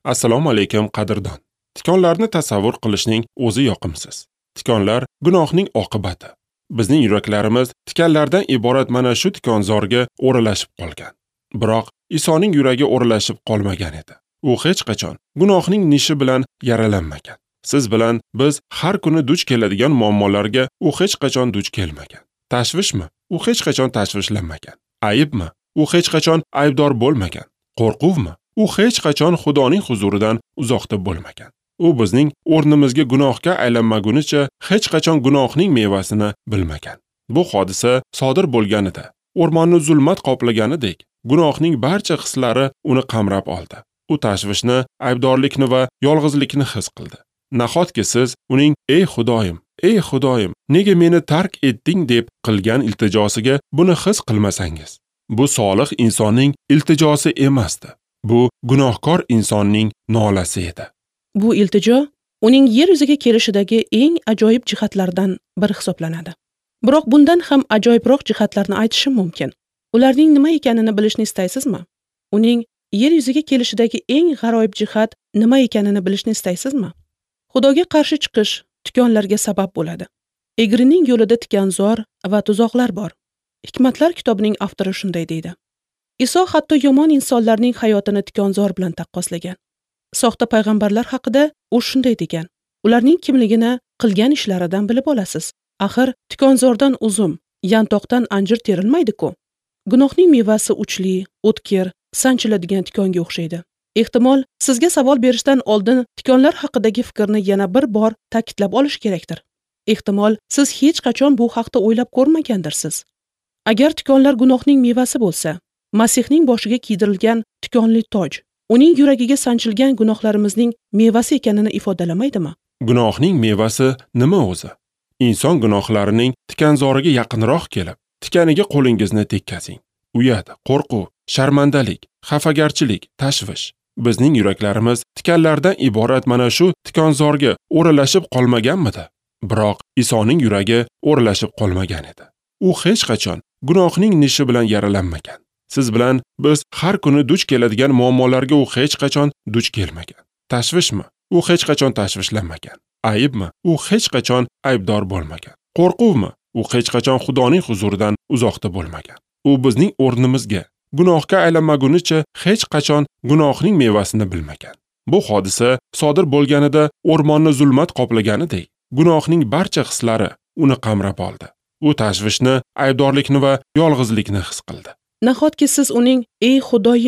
Assalomu alaykum qadrdon. Tikonlarni tasavvur qilishning o'zi yoqimsiz. Tikonlar gunohning oqibati. Bizning yuraklarimiz tikanlardan iborat mana shu tikonzorga o'ralashib qolgan. Biroq Isoning yuragi o'ralashib qolmagan edi. U hech qachon gunohning nishi bilan yaralanmagan. Siz bilan biz har kuni duch keladigan muammolarga u hech qachon duch kelmagan. Tashvishmi? U hech qachon tashvishlanmagan. Ayibmi? U hech qachon aybdor bo'lmagan. Qo'rquvmi? U hech qachon Xudoning huzuridan uzoqda bo'lmagan. U bizning o'rnimizga gunohga aylanmagunicha hech qachon gunohning mevasini bilmagan. Bu hodisa sodir bo'lganida, o'rmonni zulmat qoplaganidek, gunohning barcha hislari uni qamrab oldi. U tashvishni, aybdorlikni va yolg'izlikni his qildi. Nahotki siz uning ey Xudoyim, nega meni tark etding deb qilgan iltijosiga buni his qilmasangiz? Bu solih insonning iltijosi emasdi. Bu gunohkor insonning nolasi edi. Bu iltijo uning yer yuziga kelishidagi eng ajoyib jihatlardan biri hisoblanadi. Biroq bundan ham ajoyibroq jihatlarni aytishim mumkin. Ularning nima ekanini bilishni istaysizmi? Uning yer yuziga kelishidagi eng g'aroyib jihat nima ekanini bilishni istaysizmi? Xudoga qarshi chiqish tikonlarga sabab bo'ladi. Egrining yo'lida tikanzor va tuzoqlar bor. Hikmatlar kitobining avtori shunday deydi. Iso hatto yomon insonlarning hayotini tikonzor bilan taqqoslagan. Soxta payg'ambarlar haqida u shunday degan. Ularning kimligini qilgan ishlaridan bilib olasiz. Axir tikonzordan uzum, yantoqdan anjir terilmaydi-ku. Gunohning mevasi uchli, o'tkir, sanchiladigan tikonga o'xshaydi. Ehtimol sizga savol berishdan oldin tikonlar haqidagi fikrni yana bir bor ta'kidlab olish kerakdir. Ehtimol siz hech qachon bu haqda o'ylab ko'rmagandirsiz. Agar tikonlar gunohning mevasi bo'lsa, Masihning boshiga kiydirilgan tikonli toj uning yuragiga sanchilgan gunohlarimizning mevasi ekanini ifodalamaydimi? Gunohning mevasi nima o'zi? Inson gunohlarining tikanzoriga yaqinroq kelib, tikaniga qo'lingizni tekkazing. Uyat, qo'rquv, sharmandalik, xafagarchilik, tashvish. Bizning yuraklarimiz tikanlardan iborat mana shu tikonzorga o'ralashib qolmaganmidi? Biroq Isoning yuragi o'ralashib qolmagan edi. U hech qachon gunohning nishi bilan yaralanmagan. Siz bilan biz har kuni duch keladigan muammolarga u hech qachon duch kelmagan. Tashvishmi? U hech qachon tashvishlanmagan. Ayibmi? U hech qachon aybdor bo'lmagan. Qo'rquvmi? U hech qachon Xudoning huzuridan uzoqda bo'lmagan. U bizning o'rnimizga gunohga aylanmagunicha hech qachon gunohning mevasini bilmagan. Bu hodisa sodir bo'lganida o'rmonni zulmat qoplaganidek, gunohning barcha hislari uni qamrab oldi. U tashvishni, aybdorlikni va yolg'izlikni his qildi. Nahotki siz uning ey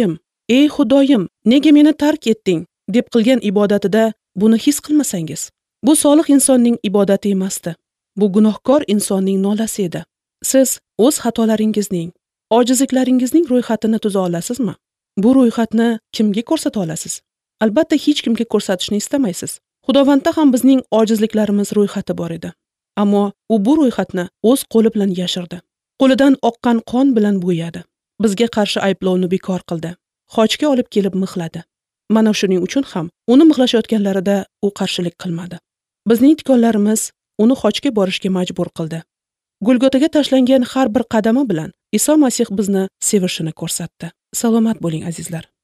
Xudoyim, nega meni tark etding deb qilgan ibodatida buni his qilmasangiz, bu solih insonning ibodati emasdi. Bu gunohkor insonning nolasi edi. Siz o'z xatolaringizning, ojizliklaringizning ro'yxatini tuza olasizmi? Bu ro'yxatni kimga ko'rsata olasiz? Albatta hech kimga ko'rsatishni istamaysiz. Xudovandda ham bizning ojizliklarimiz ro'yxati bor edi. Ammo u bu ro'yxatni o'z qo'li bilan yashirdi. Qo'lidan oqqan qon bilan bo'yadi. Bizga qarshi ayblovni bekor qildi. Xochga olib kelib mixladi. Mana shuning uchun ham uni mixlashayotganlarida u qarshilik qilmadi. Bizning tikonlarimiz uni xochga borishga majbur qildi. Golgotaga tashlangan har bir qadami bilan Iso Masih bizni sevishini ko'rsatdi. Salomat bo'ling azizlar.